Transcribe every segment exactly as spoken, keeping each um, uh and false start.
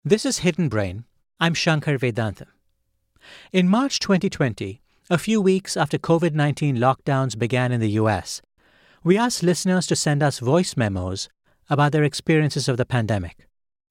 This is Hidden Brain. I'm Shankar Vedantam. In March twenty twenty, a few weeks after covid nineteen lockdowns began in the U S, we asked listeners to send us voice memos about their experiences of the pandemic.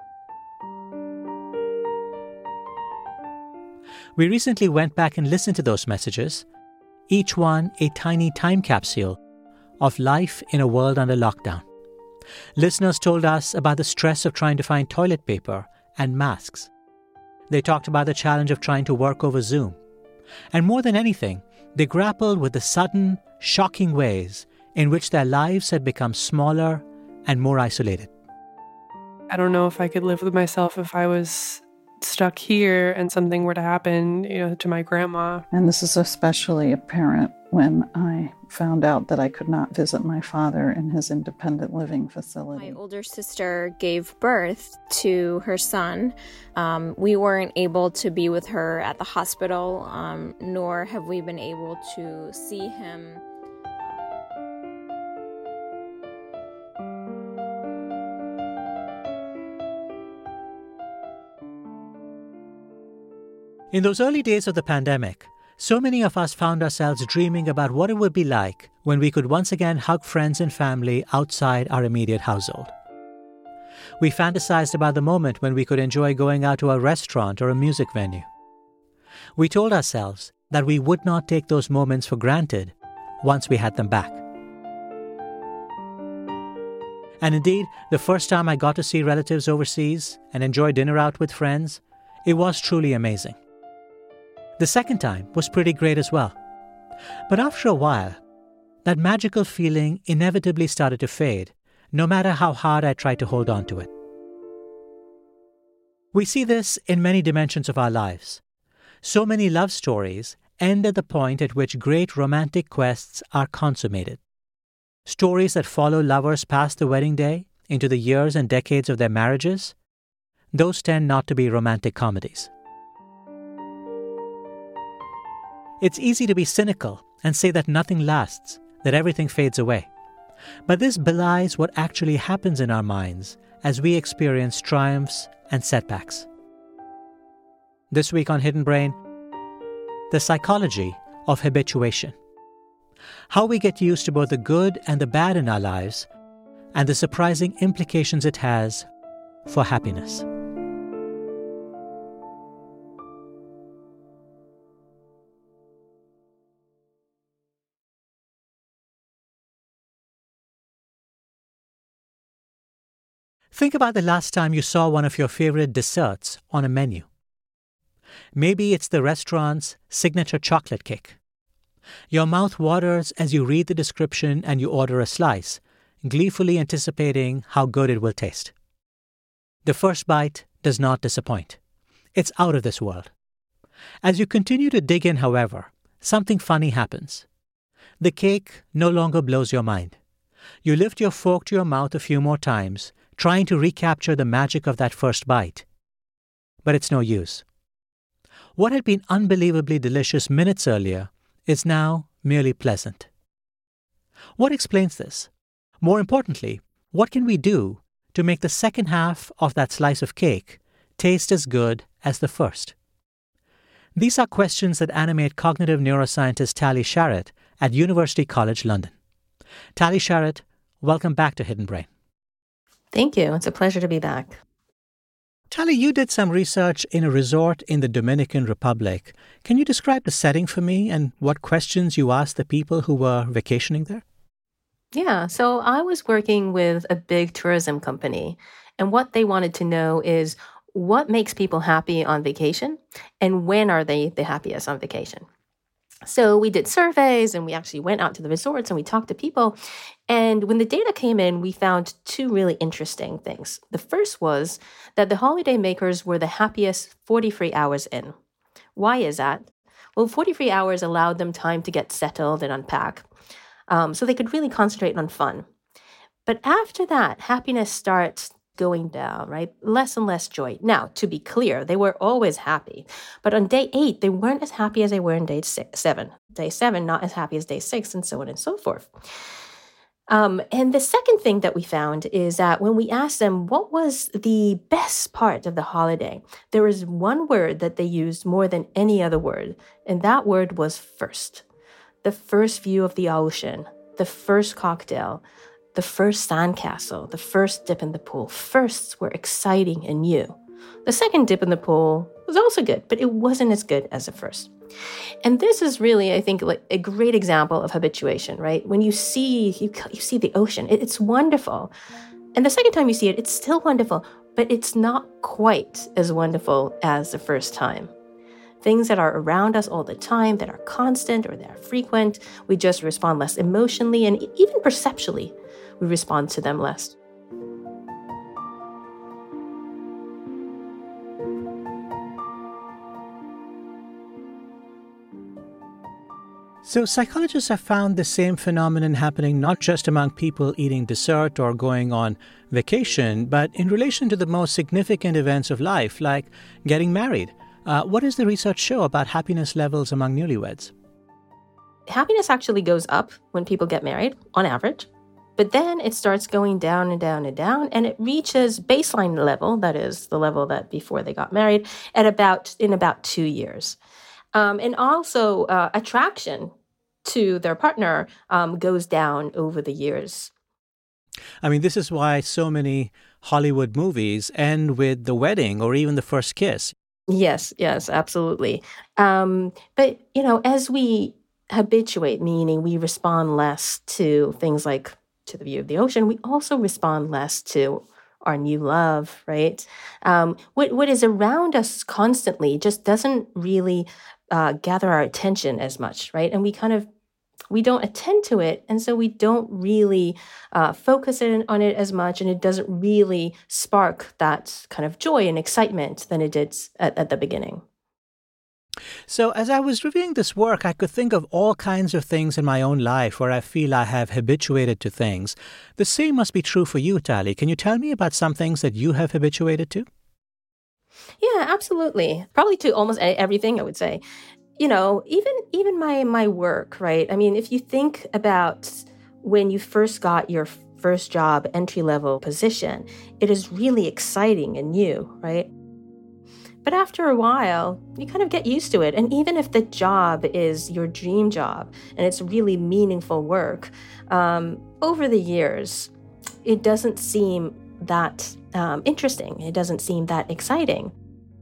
We recently went back and listened to those messages, each one a tiny time capsule of life in a world under lockdown. Listeners told us about the stress of trying to find toilet paper and masks. They talked about the challenge of trying to work over Zoom. And more than anything, they grappled with the sudden, shocking ways in which their lives had become smaller and more isolated. I don't know if I could live with myself if I was stuck here and something were to happen, you know, to my grandma. And this is especially apparent when I found out that I could not visit my father in his independent living facility. My older sister gave birth to her son. Um, we weren't able to be with her at the hospital, um, nor have we been able to see him. In those early days of the pandemic, so many of us found ourselves dreaming about what it would be like when we could once again hug friends and family outside our immediate household. We fantasized about the moment when we could enjoy going out to a restaurant or a music venue. We told ourselves that we would not take those moments for granted once we had them back. And indeed, the first time I got to see relatives overseas and enjoy dinner out with friends, it was truly amazing. The second time was pretty great as well. But after a while, that magical feeling inevitably started to fade, no matter how hard I tried to hold on to it. We see this in many dimensions of our lives. So many love stories end at the point at which great romantic quests are consummated. Stories that follow lovers past the wedding day into the years and decades of their marriages, those tend not to be romantic comedies. It's easy to be cynical and say that nothing lasts, that everything fades away. But this belies what actually happens in our minds as we experience triumphs and setbacks. This week on Hidden Brain, the psychology of habituation. How we get used to both the good and the bad in our lives, and the surprising implications it has for happiness. Think about the last time you saw one of your favorite desserts on a menu. Maybe it's the restaurant's signature chocolate cake. Your mouth waters as you read the description and you order a slice, gleefully anticipating how good it will taste. The first bite does not disappoint. It's out of this world. As you continue to dig in, however, something funny happens. The cake no longer blows your mind. You lift your fork to your mouth a few more times, trying to recapture the magic of that first bite. But it's no use. What had been unbelievably delicious minutes earlier is now merely pleasant. What explains this? More importantly, what can we do to make the second half of that slice of cake taste as good as the first? These are questions that animate cognitive neuroscientist Tali Sharot at University College London. Tali Sharot, welcome back to Hidden Brain. Thank you. It's a pleasure to be back. Tali, you did some research in a resort in the Dominican Republic. Can you describe the setting for me and what questions you asked the people who were vacationing there? Yeah, so I was working with a big tourism company, and what they wanted to know is what makes people happy on vacation and when are they the happiest on vacation? So we did surveys and we actually went out to the resorts and we talked to people. And when the data came in, we found two really interesting things. The first was that the holiday makers were the happiest forty-three hours in. Why is that? Well, forty-three hours allowed them time to get settled and unpack. Um, so they could really concentrate on fun. But after that, happiness starts going down, right? Less and less joy. Now, to be clear, they were always happy. But on day eight, they weren't as happy as they were on day six, seven. Day seven, not as happy as day six, and so on and so forth. Um, and the second thing that we found is that when we asked them what was the best part of the holiday, there was one word that they used more than any other word, and that word was first. The first view of the ocean, the first cocktail, the first sandcastle, the first dip in the pool. Firsts were exciting and new. The second dip in the pool was also good, but it wasn't as good as the first. And this is really, I think, like a great example of habituation, right? When you see you, you see the ocean, it, it's wonderful. And the second time you see it, it's still wonderful, but it's not quite as wonderful as the first time. Things that are around us all the time, that are constant or that are frequent, we just respond less emotionally, and even perceptually, we respond to them less. So psychologists have found the same phenomenon happening not just among people eating dessert or going on vacation, but in relation to the most significant events of life, like getting married. Uh, what does the research show about happiness levels among newlyweds? Happiness actually goes up when people get married, on average. But then it starts going down and down and down, and it reaches baseline level, that is the level that before they got married, at about in about two years. Um, and also uh, attraction to their partner um, goes down over the years. I mean, this is why so many Hollywood movies end with the wedding or even the first kiss. Yes, yes, absolutely. Um, but, you know, as we habituate, meaning we respond less to things like to the view of the ocean, we also respond less to our new love, right? Um, what what is around us constantly just doesn't really uh, gather our attention as much, right? And we kind of we don't attend to it, and so we don't really uh, focus in, on it as much, and it doesn't really spark that kind of joy and excitement than it did at, at the beginning. So as I was reviewing this work, I could think of all kinds of things in my own life where I feel I have habituated to things. The same must be true for you, Tali. Can you tell me about some things that you have habituated to? Yeah, absolutely. Probably to almost everything, I would say. You know, even even my my work, right? I mean, if you think about when you first got your first job, entry-level position, it is really exciting and new, right? But after a while, you kind of get used to it. And even if the job is your dream job and it's really meaningful work, um, over the years, it doesn't seem that um, interesting. It doesn't seem that exciting.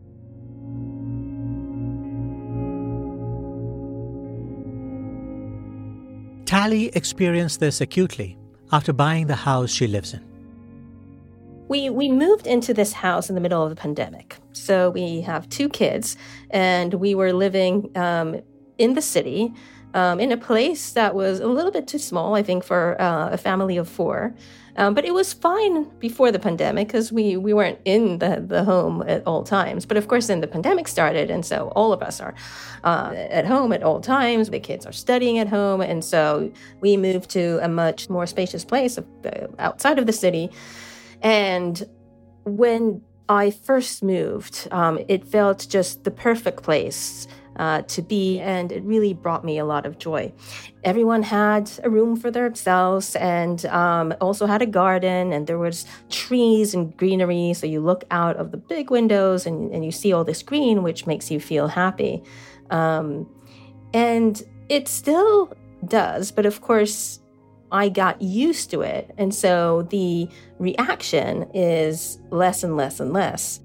Tali experienced this acutely after buying the house she lives in. We we moved into this house in the middle of the pandemic. So we have two kids, and we were living um, in the city, um, in a place that was a little bit too small, I think, for uh, a family of four. Um, but it was fine before the pandemic because we, we weren't in the, the home at all times. But of course, then the pandemic started, and so all of us are uh, at home at all times. The kids are studying at home, and so we moved to a much more spacious place outside of the city. And when I first moved, um, it felt just the perfect place uh, to be, and it really brought me a lot of joy. Everyone had a room for themselves, and um, also had a garden, and there was trees and greenery, so you look out of the big windows and, and you see all this green, which makes you feel happy. Um, and it still does, but of course, I got used to it, and so the reaction is less and less and less.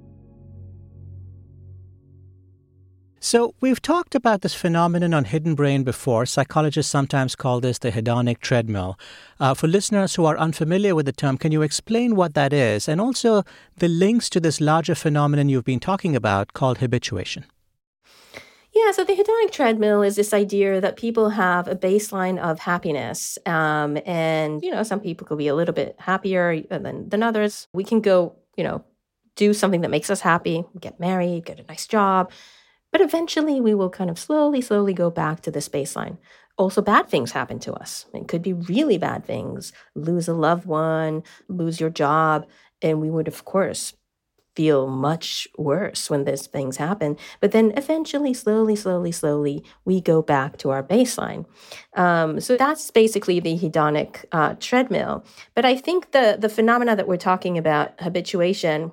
So we've talked about this phenomenon on Hidden Brain before. Psychologists sometimes call this the hedonic treadmill. Uh, for listeners who are unfamiliar with the term, can you explain what that is, and also the links to this larger phenomenon you've been talking about called habituation? Yeah, so the hedonic treadmill is this idea that people have a baseline of happiness. Um, and, you know, some people could be a little bit happier than, than others. We can go, you know, do something that makes us happy, get married, get a nice job. But eventually we will kind of slowly, slowly go back to this baseline. Also, bad things happen to us. It could be really bad things. Lose a loved one, lose your job. And we would, of course, feel much worse when these things happen. But then eventually, slowly, slowly, slowly, we go back to our baseline. Um, so that's basically the hedonic uh, treadmill. But I think the, the phenomena that we're talking about, habituation,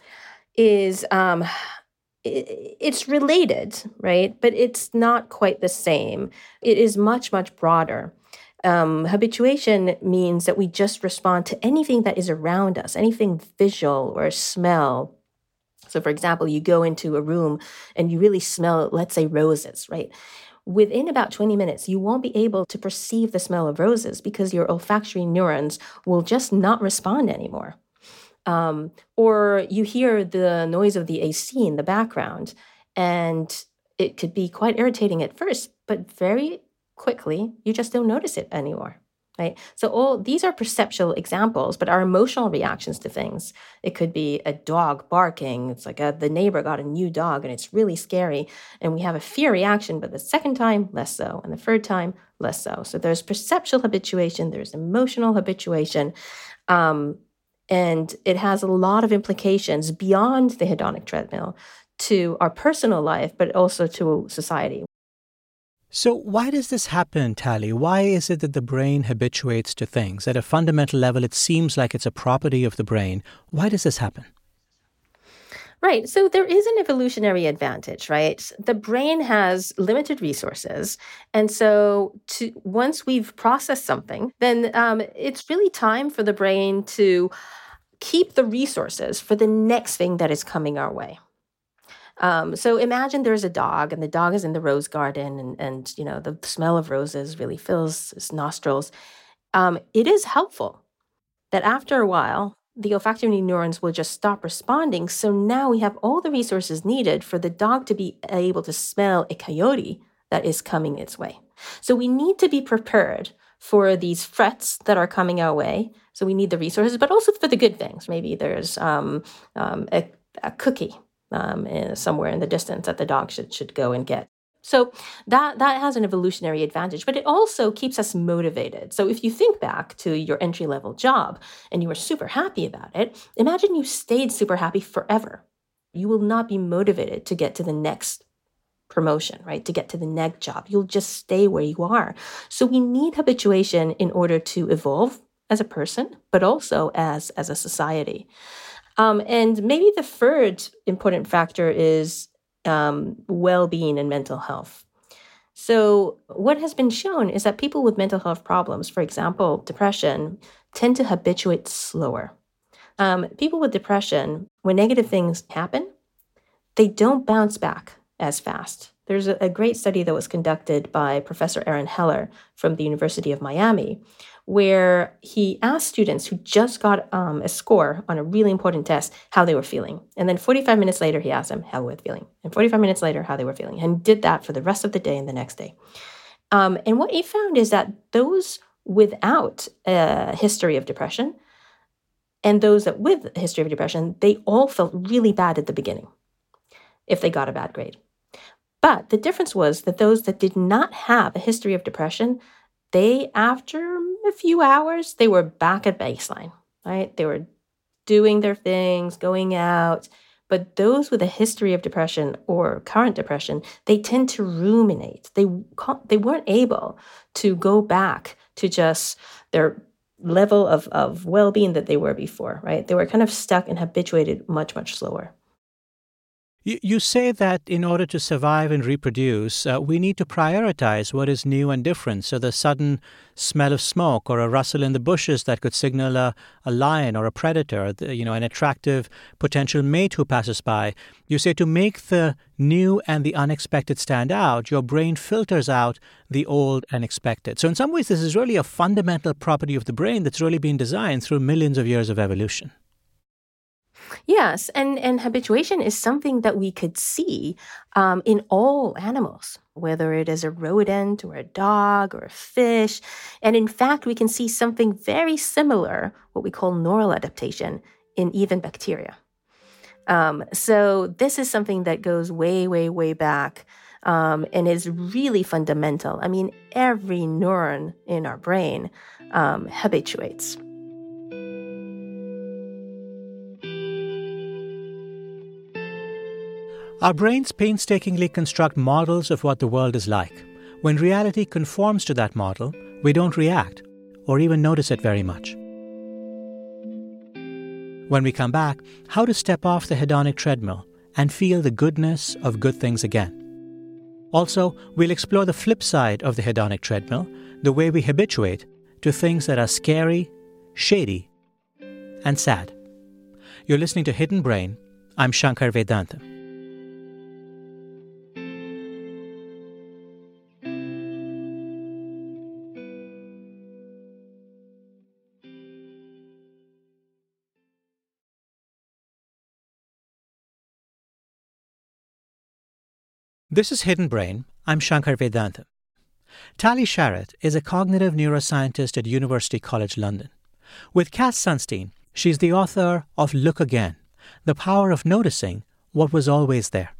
is um, it, it's related, right? But it's not quite the same. It is much, much broader. Um, habituation means that we just respond to anything that is around us, anything visual or smell. So, for example, you go into a room and you really smell, let's say, roses, right? Within about twenty minutes, you won't be able to perceive the smell of roses because your olfactory neurons will just not respond anymore. Um, or you hear the noise of the A C in the background, and it could be quite irritating at first, but very quickly, you just don't notice it anymore, right? So all these are perceptual examples, but our emotional reactions to things. It could be a dog barking. It's like a, the neighbor got a new dog and it's really scary. And we have a fear reaction, but the second time, less so. And the third time, less so. So there's perceptual habituation, there's emotional habituation. Um, and it has a lot of implications beyond the hedonic treadmill to our personal life, but also to society. So why does this happen, Tali? Why is it that the brain habituates to things? At a fundamental level, it seems like it's a property of the brain. Why does this happen? Right. So there is an evolutionary advantage, right? The brain has limited resources. And so to, once we've processed something, then um, it's really time for the brain to keep the resources for the next thing that is coming our way. Um, so imagine there's a dog and the dog is in the rose garden and, and you know, the smell of roses really fills his nostrils. Um, it is helpful that after a while, the olfactory neurons will just stop responding. So now we have all the resources needed for the dog to be able to smell a coyote that is coming its way. So we need to be prepared for these threats that are coming our way. So we need the resources, but also for the good things. Maybe there's um, um, a, a cookie Um, in, somewhere in the distance that the dog should should go and get. So that that has an evolutionary advantage, but it also keeps us motivated. So if you think back to your entry-level job and you were super happy about it, imagine you stayed super happy forever. You will not be motivated to get to the next promotion, right? To get to the next job. You'll just stay where you are. So we need habituation in order to evolve as a person, but also as, as a society. Um, and maybe the third important factor is um, well-being and mental health. So what has been shown is that people with mental health problems, for example, depression, tend to habituate slower. Um, people with depression, when negative things happen, they don't bounce back as fast. There's a, a great study that was conducted by Professor Aaron Heller from the University of Miami, where he asked students who just got um, a score on a really important test how they were feeling. And then forty-five minutes later, he asked them how they were feeling. And forty-five minutes later, how they were feeling. And did that for the rest of the day and the next day. Um, and what he found is that those without a history of depression and those that with a history of depression, they all felt really bad at the beginning if they got a bad grade. But the difference was that those that did not have a history of depression, they, after a few hours, they were back at baseline, right? They were doing their things, going out. But those with a history of depression or current depression, they tend to ruminate. They, they weren't able to go back to just their level of, of well-being that they were before, right? They were kind of stuck and habituated much, much slower. You, you say that in order to survive and reproduce, uh, we need to prioritize what is new and different. So the sudden smell of smoke or a rustle in the bushes that could signal a, a lion or a predator, the, you know, an attractive potential mate who passes by. You say to make the new and the unexpected stand out, your brain filters out the old and expected. So in some ways, this is really a fundamental property of the brain that's really been designed through millions of years of evolution. Yes, and, and habituation is something that we could see um, in all animals, whether it is a rodent or a dog or a fish. And in fact, we can see something very similar, what we call neural adaptation, in even bacteria. Um, so this is something that goes way, way, way back um, and is really fundamental. I mean, every neuron in our brain um, habituates. Our brains painstakingly construct models of what the world is like. When reality conforms to that model, we don't react or even notice it very much. When we come back, how to step off the hedonic treadmill and feel the goodness of good things again. Also, we'll explore the flip side of the hedonic treadmill, the way we habituate to things that are scary, shady, and sad. You're listening to Hidden Brain. I'm Shankar Vedantam. This is Hidden Brain. I'm Shankar Vedantam. Tali Sharot is a cognitive neuroscientist at University College London. With Cass Sunstein, she's the author of Look Again, The Power of Noticing What Was Always There.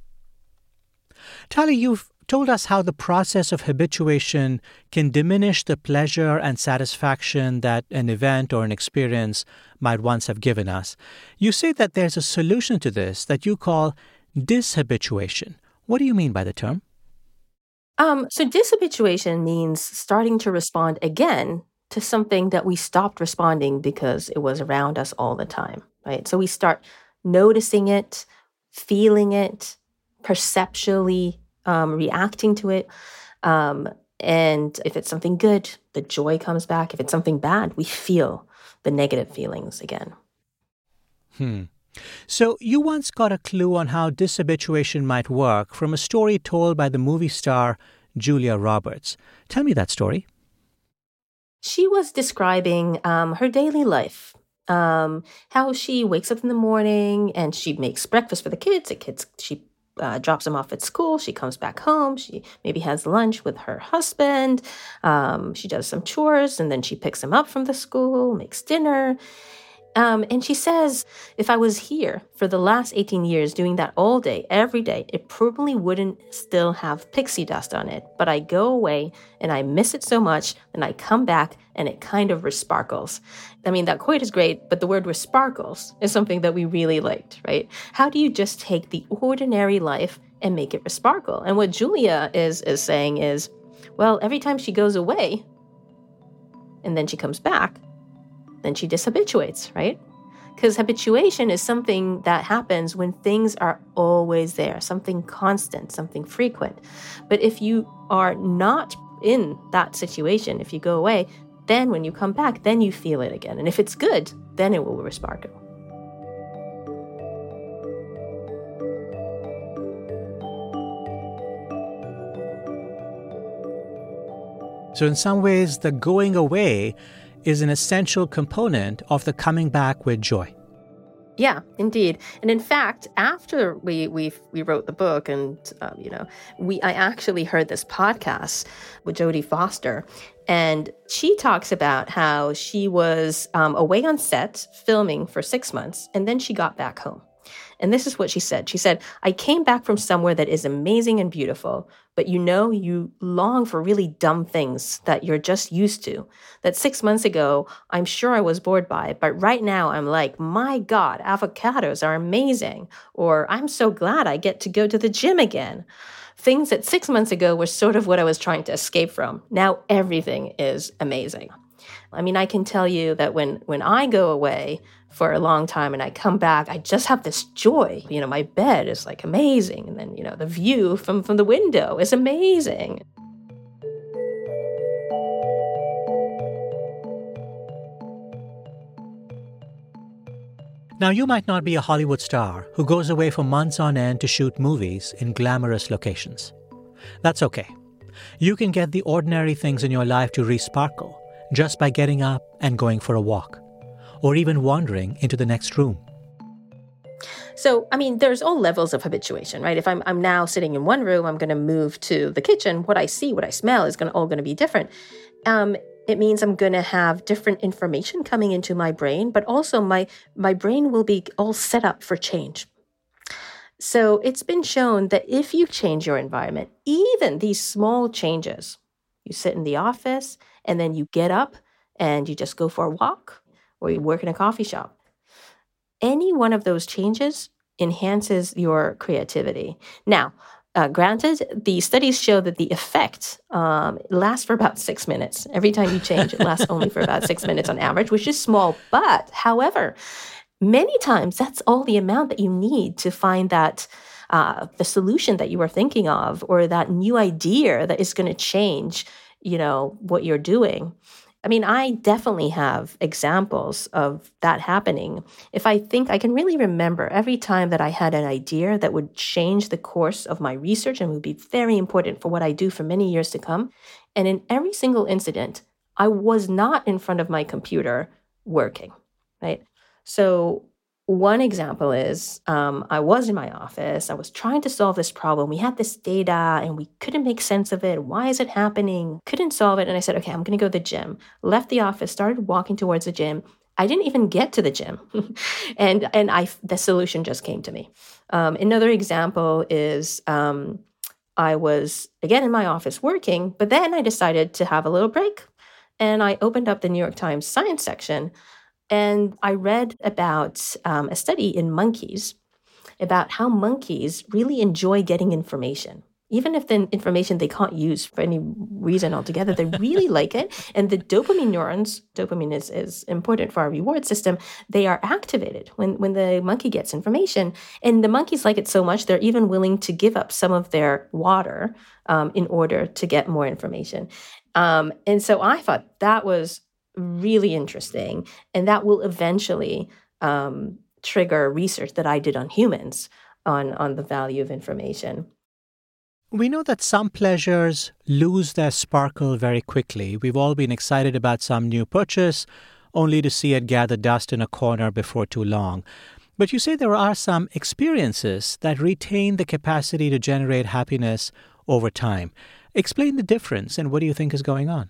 Tali, you've told us how the process of habituation can diminish the pleasure and satisfaction that an event or an experience might once have given us. You say that there's a solution to this that you call dishabituation. What do you mean by the term? Um, so dishabituation means starting to respond again to something that we stopped responding because it was around us all the time, right? So we start noticing it, feeling it, perceptually um, reacting to it. Um, and if it's something good, the joy comes back. If it's something bad, we feel the negative feelings again. Hmm. So you once got a clue on how dishabituation might work from a story told by the movie star Julia Roberts. Tell me that story. She was describing um, her daily life, um, how she wakes up in the morning and she makes breakfast for the kids. The kids, she uh, drops them off at school. She comes back home. She maybe has lunch with her husband. Um, she does some chores and then she picks him up from the school, makes dinner. Um, and she says, if I was here for the last eighteen years doing that all day, every day, it probably wouldn't still have pixie dust on it. But I go away and I miss it so much, and I come back and it kind of resparkles. I mean, that quote is great, but the word resparkles is something that we really liked, right? How do you just take the ordinary life and make it resparkle? And what Julia is, is saying is, well, every time she goes away and then she comes back, then she dishabituates, right? Because habituation is something that happens when things are always there, something constant, something frequent. But if you are not in that situation, if you go away, then when you come back, then you feel it again. And if it's good, then it will resparkle. So in some ways, the going away is an essential component of the coming back with joy. Yeah, indeed. And in fact, after we we we wrote the book, and um, you know, we I actually heard this podcast with Jodie Foster, and she talks about how she was um, away on set filming for six months, and then she got back home. And this is what she said. She said, I came back from somewhere that is amazing and beautiful, but you know, you long for really dumb things that you're just used to. That six months ago, I'm sure I was bored by, but right now I'm like, my God, avocados are amazing. Or I'm so glad I get to go to the gym again. Things that six months ago were sort of what I was trying to escape from. Now everything is amazing. I mean, I can tell you that when, when I go away for a long time and I come back, I just have this joy. You know, my bed is like amazing. And then, you know, the view from, from the window is amazing. Now, you might not be a Hollywood star who goes away for months on end to shoot movies in glamorous locations. That's okay. You can get the ordinary things in your life to resparkle just by getting up and going for a walk, or even wandering into the next room. So, I mean, there's all levels of habituation, right? If I'm I'm now sitting in one room, I'm going to move to the kitchen. What I see, what I smell is going to all going to be different. Um, it means I'm going to have different information coming into my brain, but also my my brain will be all set up for change. So it's been shown that if you change your environment, even these small changes, you sit in the office and then you get up and you just go for a walk, or you work in a coffee shop. Any one of those changes enhances your creativity. Now, uh, granted, the studies show that the effect um, lasts for about six minutes. Every time you change, it lasts only for about six minutes on average, which is small. But, however, many times that's all the amount that you need to find that uh, the solution that you were thinking of, or that new idea that is going to change, you know, what you're doing. I mean, I definitely have examples of that happening. If I think I can really remember every time that I had an idea that would change the course of my research and would be very important for what I do for many years to come. And in every single incident, I was not in front of my computer working, right? So one example is um, I was in my office. I was trying to solve this problem. We had this data and we couldn't make sense of it. Why is it happening? Couldn't solve it. And I said, okay, I'm going to go to the gym. Left the office, started walking towards the gym. I didn't even get to the gym. and and I the solution just came to me. Um, another example is um, I was, again, in my office working, but then I decided to have a little break. And I opened up the New York Times science section. And I read about um, a study in monkeys about how monkeys really enjoy getting information. Even if the information they can't use for any reason altogether, they really like it. And the dopamine neurons, dopamine is, is important for our reward system, they are activated when, when the monkey gets information. And the monkeys like it so much, they're even willing to give up some of their water um, in order to get more information. Um, and so I thought that was really interesting. And that will eventually um, trigger research that I did on humans on, on the value of information. We know that some pleasures lose their sparkle very quickly. We've all been excited about some new purchase, only to see it gather dust in a corner before too long. But you say there are some experiences that retain the capacity to generate happiness over time. Explain the difference and what do you think is going on?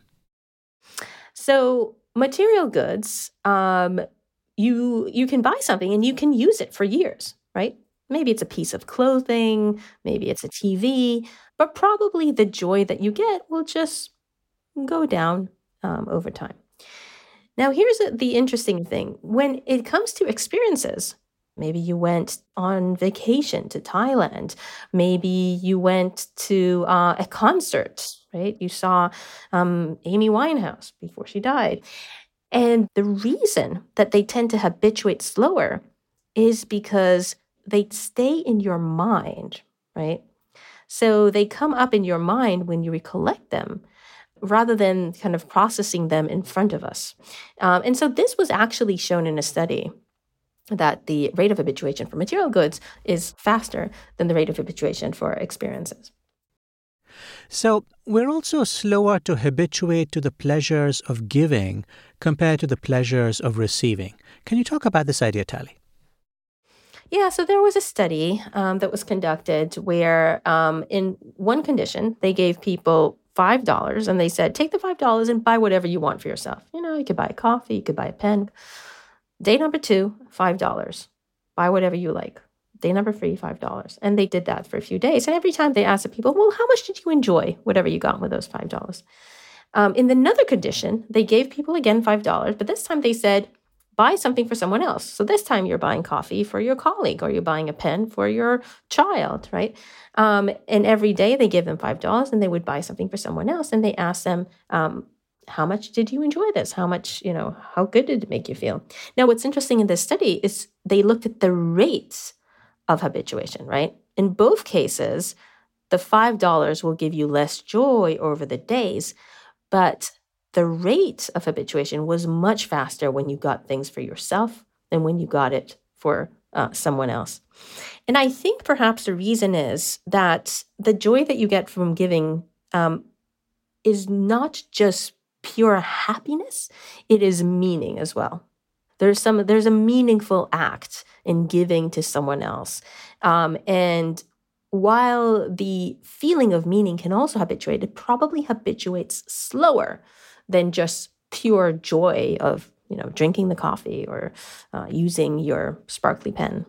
So material goods, um, you you can buy something and you can use it for years, right? Maybe it's a piece of clothing, maybe it's a T V, but probably the joy that you get will just go down um, over time. Now, here's the interesting thing. When it comes to experiences, maybe you went on vacation to Thailand. Maybe you went to uh, a concert, right? You saw um, Amy Winehouse before she died. And the reason that they tend to habituate slower is because they stay in your mind, right? So they come up in your mind when you recollect them, rather than kind of processing them in front of us. Um, and so this was actually shown in a study that the rate of habituation for material goods is faster than the rate of habituation for experiences. So we're also slower to habituate to the pleasures of giving compared to the pleasures of receiving. Can you talk about this idea, Tali? Yeah, so there was a study um, that was conducted where um, in one condition, they gave people five dollars and they said, take the five dollars and buy whatever you want for yourself. You know, you could buy a coffee, you could buy a pen. Day number two, five dollars. Buy whatever you like. Day number three, five dollars. And they did that for a few days. And every time they asked the people, well, how much did you enjoy whatever you got with those five dollars? Um, in another condition, they gave people again five dollars, but this time they said, buy something for someone else. So this time you're buying coffee for your colleague or you're buying a pen for your child, right? Um, and every day they give them five dollars and they would buy something for someone else. And they asked them, um, how much did you enjoy this? How much, you know, how good did it make you feel? Now, what's interesting in this study is they looked at the rates of habituation, right? In both cases, the five dollars will give you less joy over the days, but the rate of habituation was much faster when you got things for yourself than when you got it for uh, someone else. And I think perhaps the reason is that the joy that you get from giving um, is not just pure happiness, it is meaning as well. There's some, there's a meaningful act in giving to someone else. Um, and while the feeling of meaning can also habituate, it probably habituates slower than just pure joy of, you know, drinking the coffee or uh, using your sparkly pen.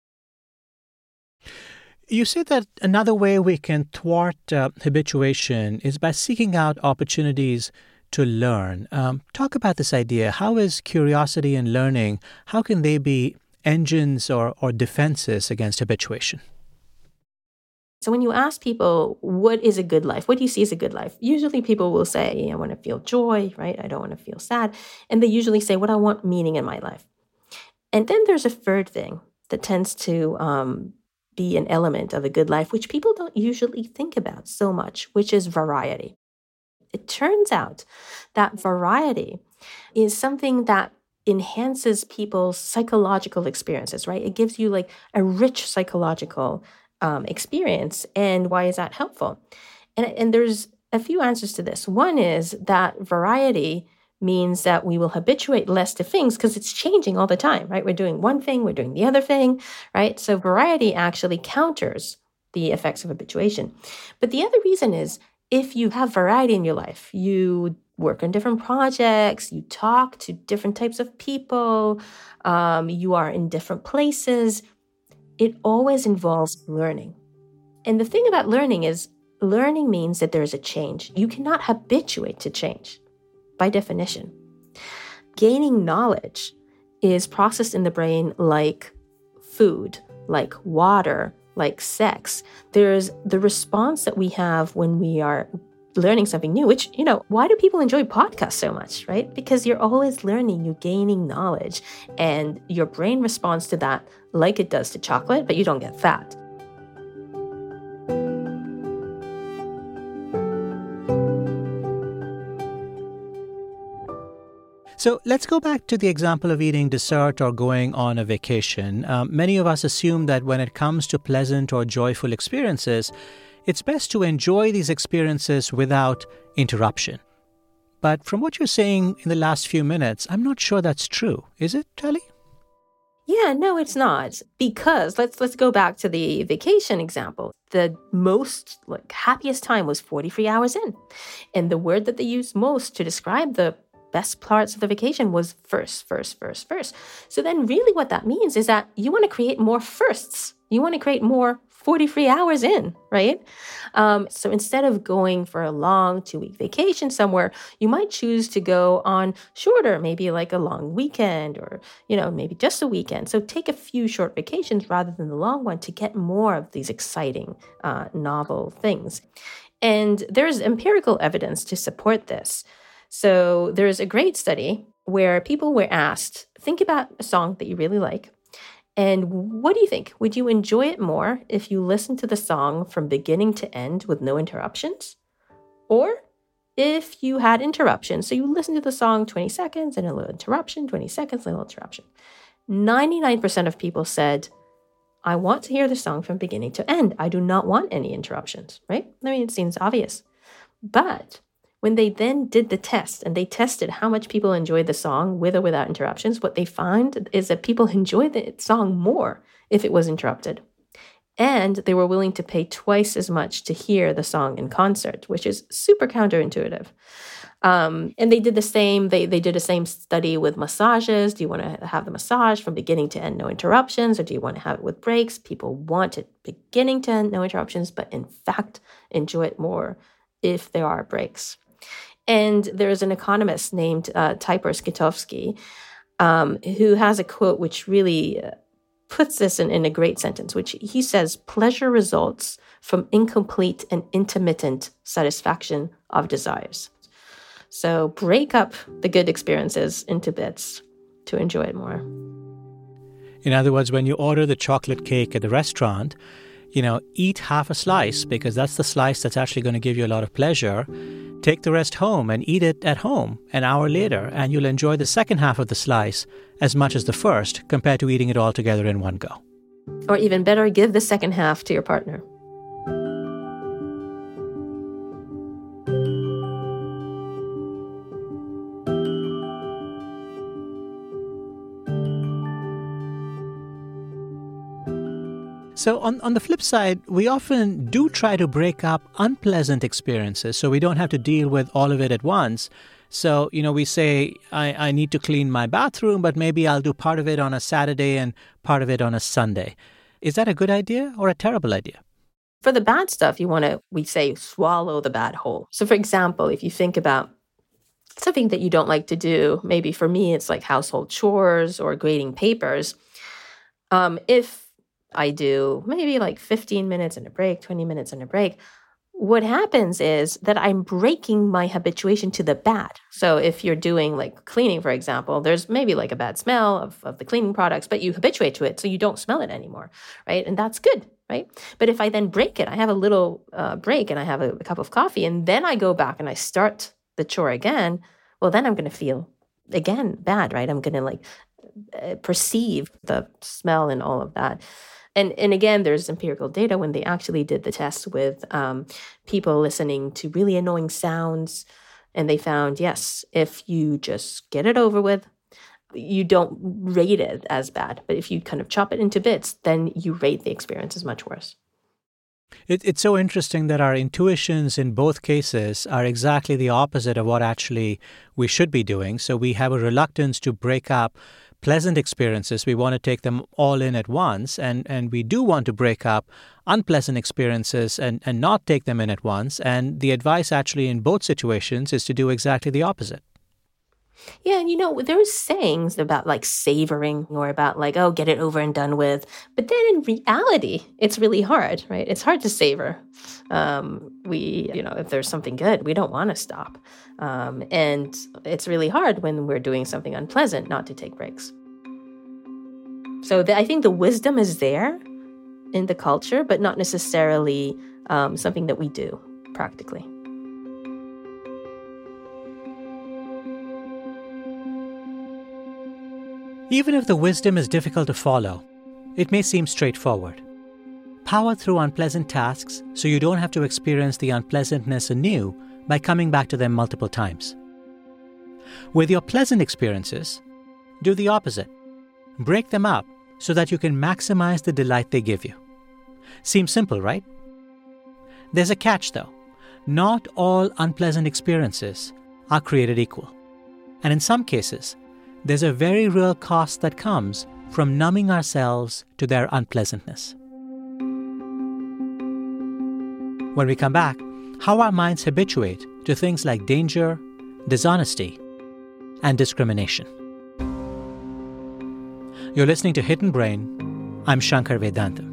You say that another way we can thwart uh, habituation is by seeking out opportunities to learn. Um, talk about this idea. How is curiosity and learning, how can they be engines or, or defenses against habituation? So when you ask people, what is a good life? What do you see as a good life? Usually people will say, I want to feel joy, right? I don't want to feel sad. And they usually say, what I want meaning in my life. And then there's a third thing that tends to um, be an element of a good life, which people don't usually think about so much, which is variety. It turns out that variety is something that enhances people's psychological experiences, right? It gives you like a rich psychological um, experience. And why is that helpful? And, and there's a few answers to this. One is that variety means that we will habituate less to things because it's changing all the time, right? We're doing one thing, we're doing the other thing, right? So variety actually counters the effects of habituation. But the other reason is if you have variety in your life, you work on different projects, you talk to different types of people, um, you are in different places, it always involves learning. And the thing about learning is learning means that there's a change. You cannot habituate to change by definition. Gaining knowledge is processed in the brain like food, like water, like sex. There's the response that we have when we are learning something new, which, you know, why do people enjoy podcasts so much, right? Because you're always learning, you're gaining knowledge, and your brain responds to that like it does to chocolate, but you don't get fat. So let's go back to the example of eating dessert or going on a vacation. Um, many of us assume that when it comes to pleasant or joyful experiences, it's best to enjoy these experiences without interruption. But from what you're saying in the last few minutes, I'm not sure that's true. Is it, Ellie? Yeah, no, it's not. Because let's let's go back to the vacation example. The most like happiest time was forty-three hours in. And the word that they used most to describe the best parts of the vacation was first, first, first, first. So then really what that means is that you want to create more firsts. You want to create more forty-three hours in, right? Um, so instead of going for a long two-week vacation somewhere, you might choose to go on shorter, maybe like a long weekend or, you know, maybe just a weekend. So take a few short vacations rather than the long one to get more of these exciting, uh, novel things. And there's empirical evidence to support this. So there's a great study where people were asked, think about a song that you really like. And what do you think? Would you enjoy it more if you listened to the song from beginning to end with no interruptions? Or if you had interruptions, so you listen to the song twenty seconds and a little interruption, twenty seconds, a little interruption. ninety-nine percent of people said, I want to hear the song from beginning to end. I do not want any interruptions, right? I mean, it seems obvious. But when they then did the test and they tested how much people enjoyed the song with or without interruptions, what they found is that people enjoyed the song more if it was interrupted. And they were willing to pay twice as much to hear the song in concert, which is super counterintuitive. Um, and they did the same, they, they did the same study with massages. Do you want to have the massage from beginning to end, no interruptions, or do you want to have it with breaks? People want it beginning to end, no interruptions, but in fact, enjoy it more if there are breaks. And there's an economist named uh, Tibor Skytowski um, who has a quote which really uh, puts this in, in a great sentence, which he says, pleasure results from incomplete and intermittent satisfaction of desires. So break up the good experiences into bits to enjoy it more. In other words, when you order the chocolate cake at the restaurant, you know, eat half a slice because that's the slice that's actually going to give you a lot of pleasure. Take the rest home and eat it at home an hour later, and you'll enjoy the second half of the slice as much as the first compared to eating it all together in one go. Or even better, give the second half to your partner. So on, on the flip side, we often do try to break up unpleasant experiences so we don't have to deal with all of it at once. So, you know, we say, I, I need to clean my bathroom, but maybe I'll do part of it on a Saturday and part of it on a Sunday. Is that a good idea or a terrible idea? For the bad stuff, you want to, we say, swallow the bad whole. So for example, if you think about something that you don't like to do, maybe for me, it's like household chores or grading papers. Um, if I do maybe like fifteen minutes and a break, twenty minutes and a break, what happens is that I'm breaking my habituation to the bad. So if you're doing like cleaning, for example, there's maybe like a bad smell of, of the cleaning products, but you habituate to it, so you don't smell it anymore, right? And that's good, right? But if I then break it, I have a little uh, break and I have a, a cup of coffee, and then I go back and I start the chore again, well, then I'm going to feel, again, bad, right? I'm going to like uh, perceive the smell and all of that. And and again, there's empirical data when they actually did the test with um, people listening to really annoying sounds. And they found, yes, if you just get it over with, you don't rate it as bad. But if you kind of chop it into bits, then you rate the experience as much worse. It, it's so interesting that our intuitions in both cases are exactly the opposite of what actually we should be doing. So we have a reluctance to break up pleasant experiences. We want to take them all in at once. And, and we do want to break up unpleasant experiences and, and not take them in at once. And the advice actually in both situations is to do exactly the opposite. Yeah, and you know, there's sayings about like savoring or about like, oh, get it over and done with. But then in reality, it's really hard, right? It's hard to savor. Um, we, you know, if there's something good, we don't want to stop. Um, and it's really hard when we're doing something unpleasant not to take breaks. So the, I think the wisdom is there in the culture, but not necessarily um, something that we do practically. Even if the wisdom is difficult to follow, it may seem straightforward. Power through unpleasant tasks so you don't have to experience the unpleasantness anew by coming back to them multiple times. With your pleasant experiences, do the opposite. Break them up so that you can maximize the delight they give you. Seems simple, right? There's a catch, though. Not all unpleasant experiences are created equal. And in some cases, there's a very real cost that comes from numbing ourselves to their unpleasantness. When we come back, how our minds habituate to things like danger, dishonesty, and discrimination. You're listening to Hidden Brain. I'm Shankar Vedantam.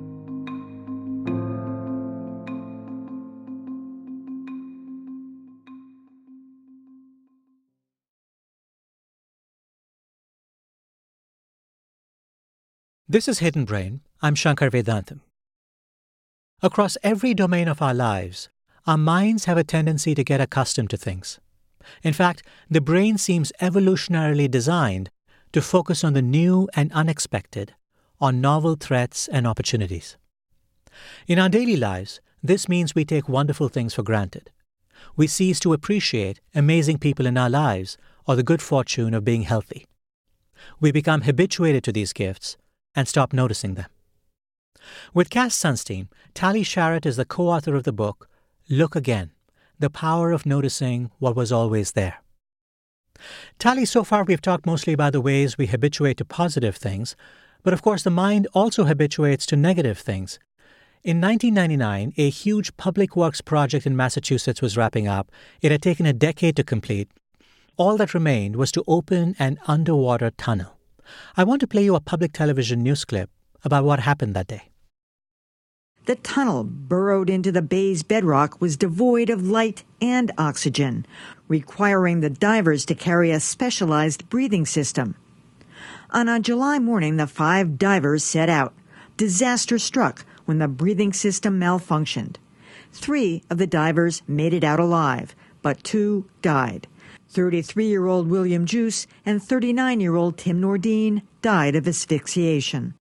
This is Hidden Brain. I'm Shankar Vedantam. Across every domain of our lives, our minds have a tendency to get accustomed to things. In fact, the brain seems evolutionarily designed to focus on the new and unexpected, on novel threats and opportunities. In our daily lives, this means we take wonderful things for granted. We cease to appreciate amazing people in our lives or the good fortune of being healthy. We become habituated to these gifts and stop noticing them. With Cass Sunstein, Tali Sharot is the co-author of the book, Look Again, The Power of Noticing What Was Always There. Tali, so far we've talked mostly about the ways we habituate to positive things, but of course the mind also habituates to negative things. In nineteen ninety-nine, a huge public works project in Massachusetts was wrapping up. It had taken a decade to complete. All that remained was to open an underwater tunnel. I want to play you a public television news clip about what happened that day. The tunnel burrowed into the bay's bedrock was devoid of light and oxygen, requiring the divers to carry a specialized breathing system. On a July morning, the five divers set out. Disaster struck when the breathing system malfunctioned. Three of the divers made it out alive, but two died. thirty-three-year-old William Juice and thirty-nine-year-old Tim Nordine died of asphyxiation.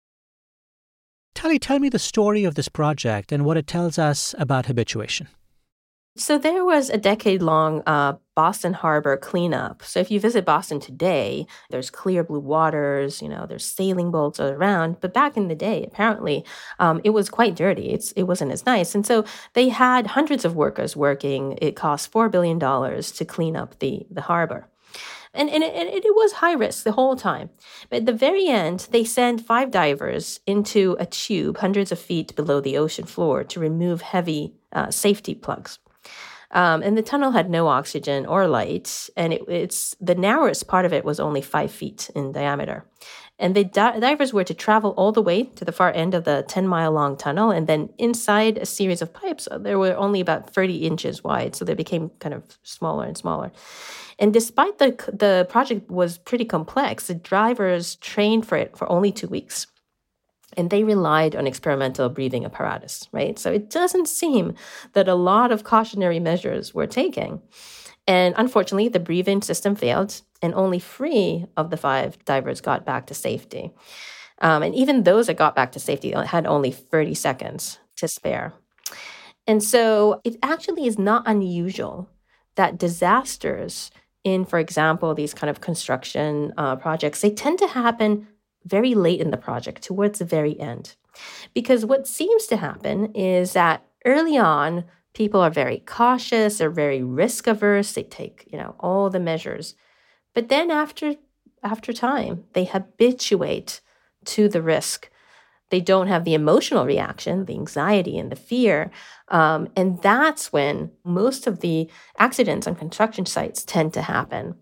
Tali, tell me the story of this project and what it tells us about habituation. So there was a decade-long uh, Boston Harbor cleanup. So if you visit Boston today, there's clear blue waters, you know, there's sailing boats all around. But back in the day, apparently, um, it was quite dirty. It's, it wasn't as nice. And so they had hundreds of workers working. It cost four billion dollars to clean up the, the harbor. And, and, it, and it was high risk the whole time. But at the very end, they send five divers into a tube hundreds of feet below the ocean floor to remove heavy uh, safety plugs. Um, and the tunnel had no oxygen or light, and it, it's the narrowest part of it was only five feet in diameter. And the di- divers were to travel all the way to the far end of the ten-mile-long tunnel, and then inside a series of pipes, there were only about thirty inches wide, so they became kind of smaller and smaller. And despite the the project was pretty complex, the divers trained for it for only two weeks. And they relied on experimental breathing apparatus, right? So it doesn't seem that a lot of cautionary measures were taken. And unfortunately, the breathing system failed, and only three of the five divers got back to safety. Um, and even those that got back to safety had only thirty seconds to spare. And so it actually is not unusual that disasters in, for example, these kind of construction uh, projects, they tend to happen very late in the project, towards the very end. Because what seems to happen is that early on, people are very cautious, they're very risk averse, they take, you know, all the measures. But then after after time, they habituate to the risk. They don't have the emotional reaction, the anxiety and the fear. Um, and that's when most of the accidents on construction sites tend to happen.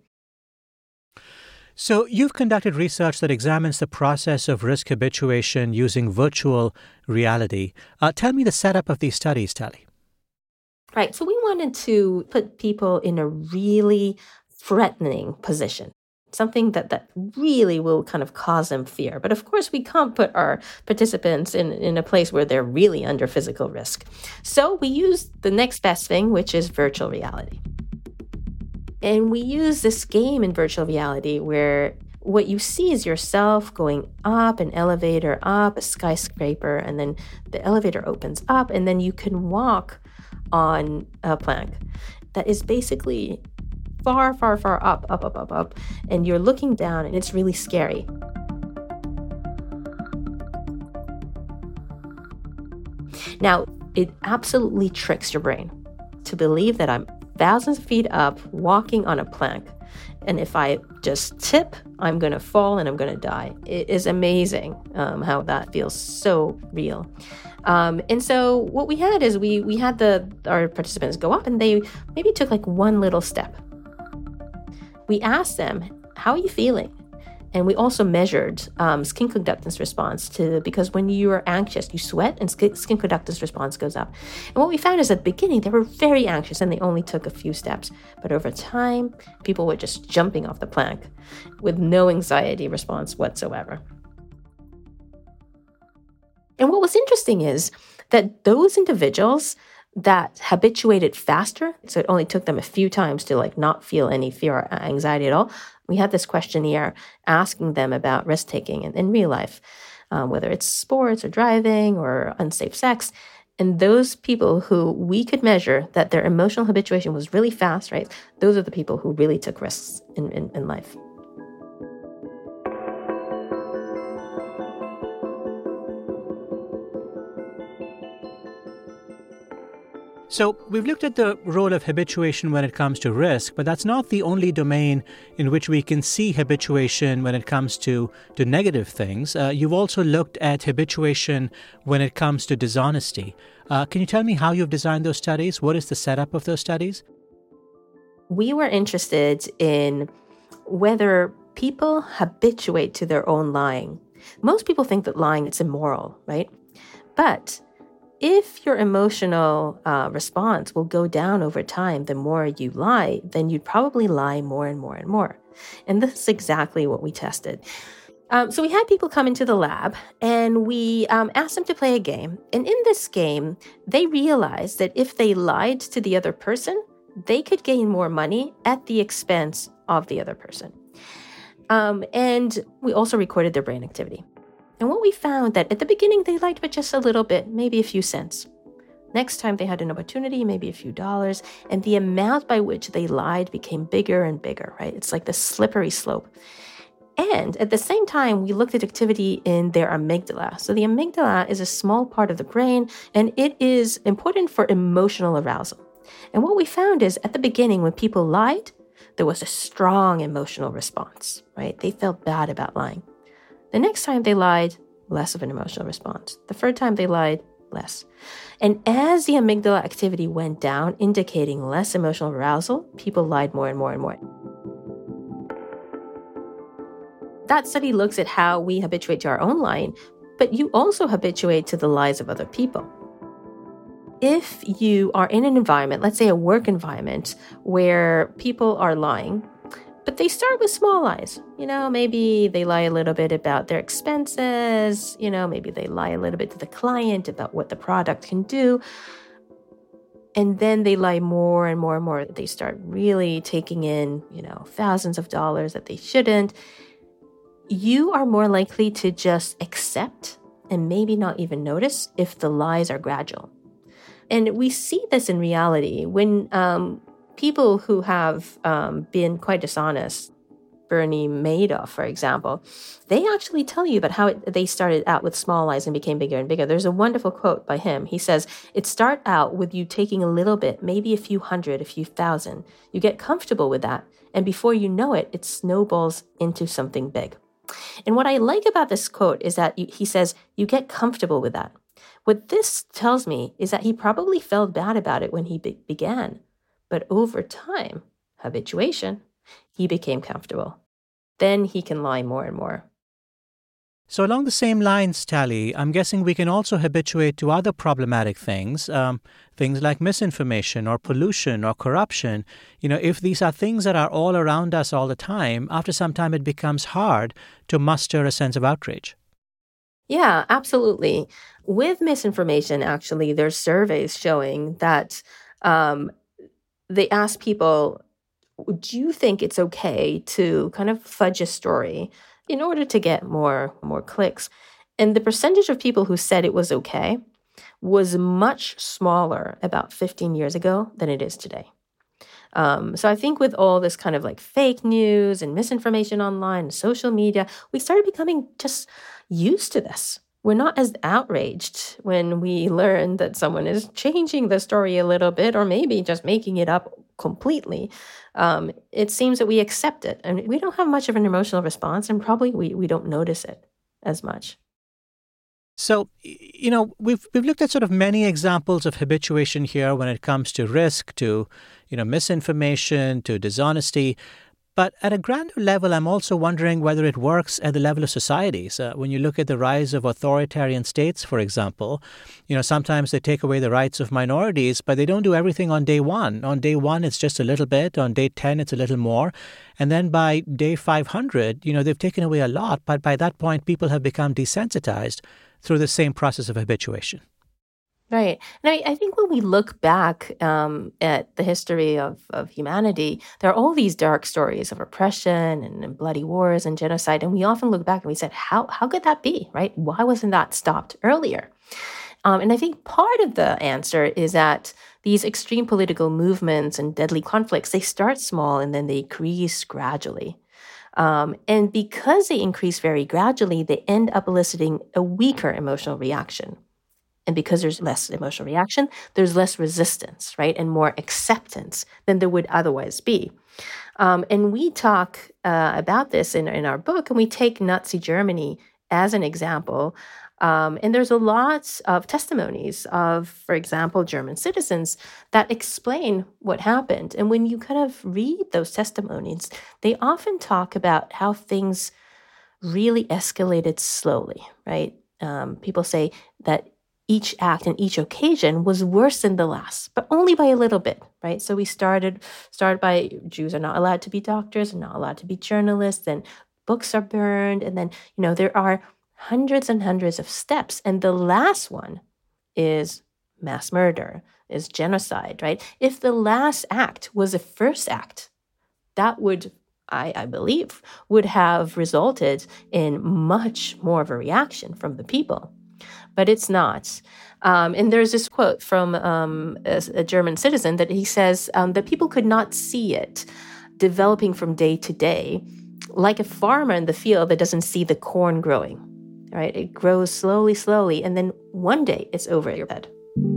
So you've conducted research that examines the process of risk habituation using virtual reality. Uh, tell me the setup of these studies, Tali. Right. So we wanted to put people in a really threatening position, something that, that really will kind of cause them fear. But of course, we can't put our participants in, in a place where they're really under physical risk. So we used the next best thing, which is virtual reality. And we use this game in virtual reality where what you see is yourself going up an elevator, up a skyscraper, and then the elevator opens up, and then you can walk on a plank that is basically far, far, far up, up, up, up, up, and you're looking down, and it's really scary. Now, it absolutely tricks your brain to believe that I'm thousands of feet up, walking on a plank. And if I just tip, I'm going to fall and I'm going to die. It is amazing um, how that feels so real. Um, and so what we had is we we had the our participants go up, and they maybe took like one little step. We asked them, how are you feeling? And we also measured um, skin conductance response to, because when you are anxious, you sweat and skin, skin conductance response goes up. And what we found is at the beginning, they were very anxious and they only took a few steps. But over time, people were just jumping off the plank with no anxiety response whatsoever. And what was interesting is that those individuals that habituated faster, so it only took them a few times to like not feel any fear or anxiety at all. We had this questionnaire asking them about risk-taking in, in real life, um, whether it's sports or driving or unsafe sex. And those people who we could measure that their emotional habituation was really fast, right? Those are the people who really took risks in, in, in life. So we've looked at the role of habituation when it comes to risk, but that's not the only domain in which we can see habituation when it comes to, to negative things. Uh, you've also looked at habituation when it comes to dishonesty. Uh, can you tell me how you've designed those studies? What is the setup of those studies? We were interested in whether people habituate to their own lying. Most people think that lying is immoral, right? But if your emotional uh, response will go down over time, the more you lie, then you'd probably lie more and more and more. And this is exactly what we tested. Um, so we had people come into the lab, and we um, asked them to play a game. And in this game, they realized that if they lied to the other person, they could gain more money at the expense of the other person. Um, and we also recorded their brain activity. And what we found that at the beginning, they lied for just a little bit, maybe a few cents. Next time they had an opportunity, maybe a few dollars. And the amount by which they lied became bigger and bigger, right? It's like the slippery slope. And at the same time, we looked at activity in their amygdala. So the amygdala is a small part of the brain, and it is important for emotional arousal. And what we found is at the beginning, when people lied, there was a strong emotional response, right? They felt bad about lying. The next time they lied, less of an emotional response. The third time they lied, less. And as the amygdala activity went down, indicating less emotional arousal, people lied more and more and more. That study looks at how we habituate to our own lying, but you also habituate to the lies of other people. If you are in an environment, let's say a work environment, where people are lying, but they start with small lies. You know, maybe they lie a little bit about their expenses. You know, maybe they lie a little bit to the client about what the product can do. And then they lie more and more and more. They start really taking in, you know, thousands of dollars that they shouldn't. You are more likely to just accept and maybe not even notice if the lies are gradual. And we see this in reality when um, people who have um, been quite dishonest, Bernie Madoff, for example, they actually tell you about how it, they started out with small lies and became bigger and bigger. There's a wonderful quote by him. He says, it starts out with you taking a little bit, maybe a few hundred, a few thousand. You get comfortable with that. And before you know it, it snowballs into something big. And what I like about this quote is that you, he says, you get comfortable with that. What this tells me is that he probably felt bad about it when he be- began. But over time, habituation, he became comfortable. Then he can lie more and more. So along the same lines, Tally, I'm guessing we can also habituate to other problematic things, um, things like misinformation or pollution or corruption. You know, if these are things that are all around us all the time, after some time it becomes hard to muster a sense of outrage. Yeah, absolutely. With misinformation, actually, there's surveys showing that um, they ask people, do you think it's okay to kind of fudge a story in order to get more, more clicks? And the percentage of people who said it was okay was much smaller about fifteen years ago than it is today. Um, so I think with all this kind of like fake news and misinformation online and social media, we started becoming just used to this. We're not as outraged when we learn that someone is changing the story a little bit or maybe just making it up completely. Um, it seems that we accept it and we don't have much of an emotional response, and probably we, we don't notice it as much. So, you know, we've we've looked at sort of many examples of habituation here when it comes to risk, to, you know, misinformation, to dishonesty. But at a grander level, I'm also wondering whether it works at the level of societies. Uh, when you look at the rise of authoritarian states, for example, you know, sometimes they take away the rights of minorities, but they don't do everything on day one. On day one, it's just a little bit. On day ten, it's a little more. And then by day five hundred, you know, they've taken away a lot. But by that point, people have become desensitized through the same process of habituation. Right. And I, I think when we look back um, at the history of, of humanity, there are all these dark stories of oppression and, and bloody wars and genocide. And we often look back and we said, how how could that be, right? Why wasn't that stopped earlier? Um, and I think part of the answer is that these extreme political movements and deadly conflicts, they start small and then they increase gradually. Um, and because they increase very gradually, they end up eliciting a weaker emotional reaction. And because there's less emotional reaction, there's less resistance, right? And more acceptance than there would otherwise be. Um, and we talk uh, about this in, in our book, and we take Nazi Germany as an example. Um, and there's a lot of testimonies of, for example, German citizens that explain what happened. And when you kind of read those testimonies, they often talk about how things really escalated slowly, right? Um, people say that each act and each occasion was worse than the last, but only by a little bit, right? So we started started by Jews are not allowed to be doctors, and not allowed to be journalists, and books are burned, and then, you know, there are hundreds and hundreds of steps, and the last one is mass murder, is genocide, right? If the last act was the first act, that would, I, I believe, would have resulted in much more of a reaction from the people. But it's not. Um, and there's this quote from um, a, a German citizen that he says um, that people could not see it developing from day to day, like a farmer in the field that doesn't see the corn growing, right? It grows slowly, slowly, and then one day it's over your head.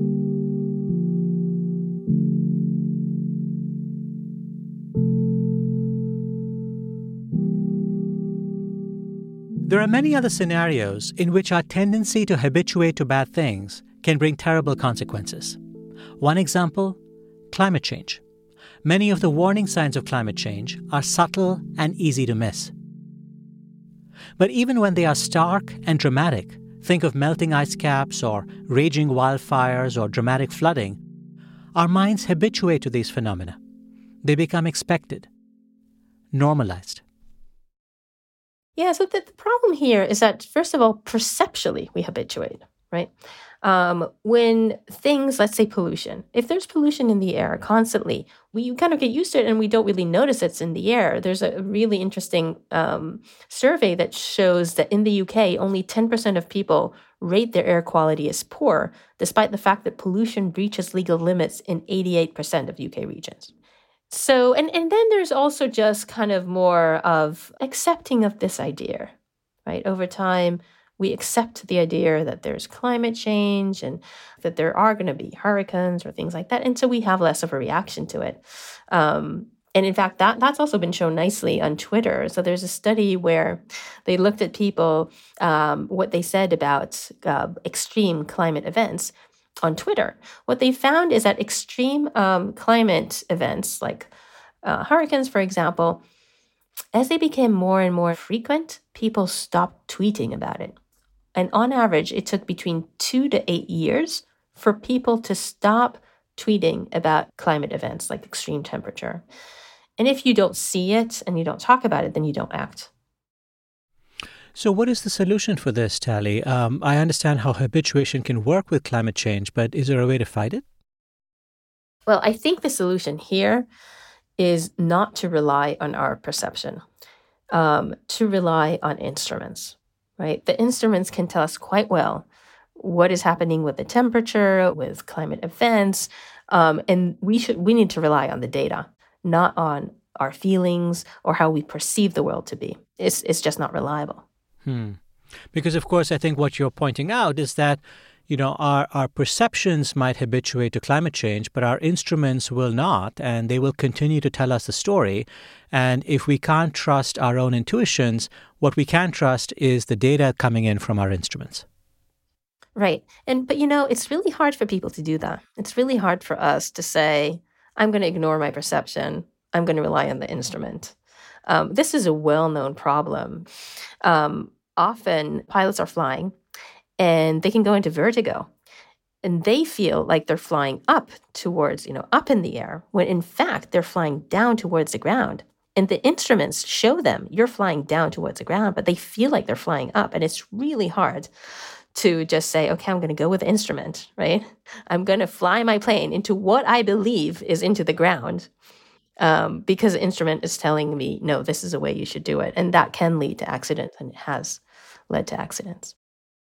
There are many other scenarios in which our tendency to habituate to bad things can bring terrible consequences. One example, climate change. Many of the warning signs of climate change are subtle and easy to miss. But even when they are stark and dramatic, think of melting ice caps or raging wildfires or dramatic flooding, our minds habituate to these phenomena. They become expected, normalized. Yeah, so the, the problem here is that, first of all, perceptually we habituate, right? Um, when things, let's say pollution, if there's pollution in the air constantly, we kind of get used to it and we don't really notice it's in the air. There's a really interesting um, survey that shows that in the U K, only ten percent of people rate their air quality as poor, despite the fact that pollution breaches legal limits in eighty-eight percent of U K regions. So, and, and then there's also just kind of more of accepting of this idea, right? Over time, we accept the idea that there's climate change and that there are going to be hurricanes or things like that. And so we have less of a reaction to it. Um, and in fact, that that's also been shown nicely on Twitter. So there's a study where they looked at people, um, what they said about uh, extreme climate events on Twitter. What they found is that extreme um, climate events, like uh, hurricanes, for example, as they became more and more frequent, people stopped tweeting about it. And on average, it took between two to eight years for people to stop tweeting about climate events like extreme temperature. And if you don't see it and you don't talk about it, then you don't act. So what is the solution for this, Tali? Um, I understand how habituation can work with climate change, but is there a way to fight it? Well, I think the solution here is not to rely on our perception, um, to rely on instruments. Right? The instruments can tell us quite well what is happening with the temperature, with climate events, um, and we should we need to rely on the data, not on our feelings or how we perceive the world to be. It's it's just not reliable. Hmm. Because, of course, I think what you're pointing out is that, you know, our, our perceptions might habituate to climate change, but our instruments will not, and they will continue to tell us the story. And if we can't trust our own intuitions, what we can trust is the data coming in from our instruments. Right. And but, you know, it's really hard for people to do that. It's really hard for us to say, I'm going to ignore my perception. I'm going to rely on the instrument. Um, this is a well-known problem. Um, often pilots are flying and they can go into vertigo and they feel like they're flying up towards, you know, up in the air, when in fact they're flying down towards the ground. And the instruments show them you're flying down towards the ground, but they feel like they're flying up. And it's really hard to just say, okay, I'm going to go with the instrument, right? I'm going to fly my plane into what I believe is into the ground. Um, because the instrument is telling me, no, this is a way you should do it. And that can lead to accidents, and it has led to accidents.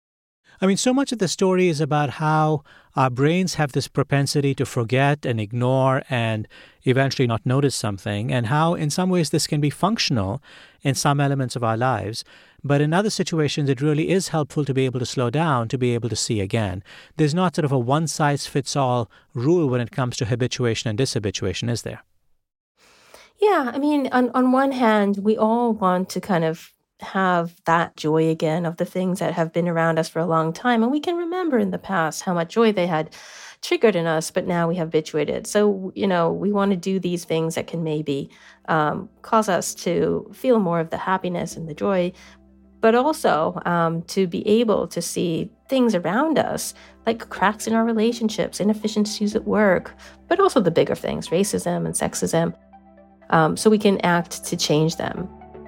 I mean, so much of the story is about how our brains have this propensity to forget and ignore and eventually not notice something, and how in some ways this can be functional in some elements of our lives. But in other situations, it really is helpful to be able to slow down, to be able to see again. There's not sort of a one-size-fits-all rule when it comes to habituation and dishabituation, is there? Yeah, I mean, on, on one hand, we all want to kind of have that joy again of the things that have been around us for a long time. And we can remember in the past how much joy they had triggered in us, but now we have habituated. So, you know, we want to do these things that can maybe um, cause us to feel more of the happiness and the joy, but also um, to be able to see things around us, like cracks in our relationships, inefficiencies at work, but also the bigger things, racism and sexism. Um, so we can act to change them.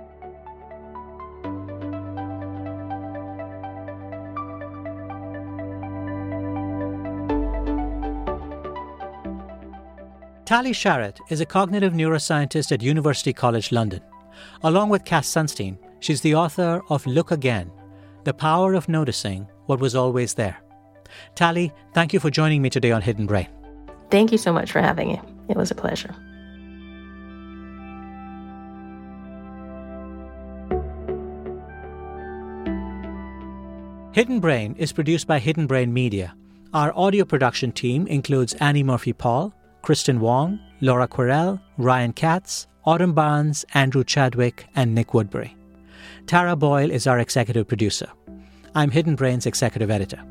Tali Sharot is a cognitive neuroscientist at University College London. Along with Cass Sunstein, she's the author of Look Again, The Power of Noticing What Was Always There. Tali, thank you for joining me today on Hidden Brain. Thank you so much for having me. It was a pleasure. Hidden Brain is produced by Hidden Brain Media. Our audio production team includes Annie Murphy-Paul, Kristen Wong, Laura Quirrell, Ryan Katz, Autumn Barnes, Andrew Chadwick, and Nick Woodbury. Tara Boyle is our executive producer. I'm Hidden Brain's executive editor.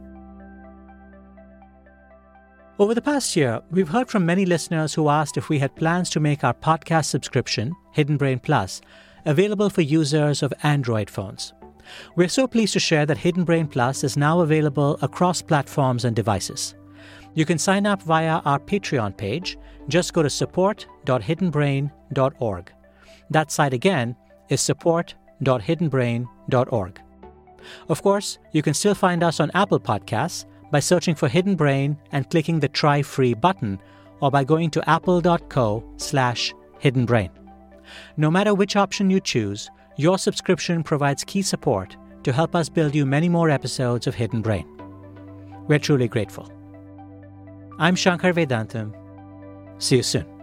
Over the past year, we've heard from many listeners who asked if we had plans to make our podcast subscription, Hidden Brain Plus, available for users of Android phones. We're so pleased to share that Hidden Brain Plus is now available across platforms and devices. You can sign up via our Patreon page. Just go to support dot hidden brain dot org. That site again is support dot hidden brain dot org. Of course, you can still find us on Apple Podcasts by searching for Hidden Brain and clicking the Try Free button, or by going to apple.co slash hidden brain. No matter which option you choose, your subscription provides key support to help us build you many more episodes of Hidden Brain. We're truly grateful. I'm Shankar Vedantam. See you soon.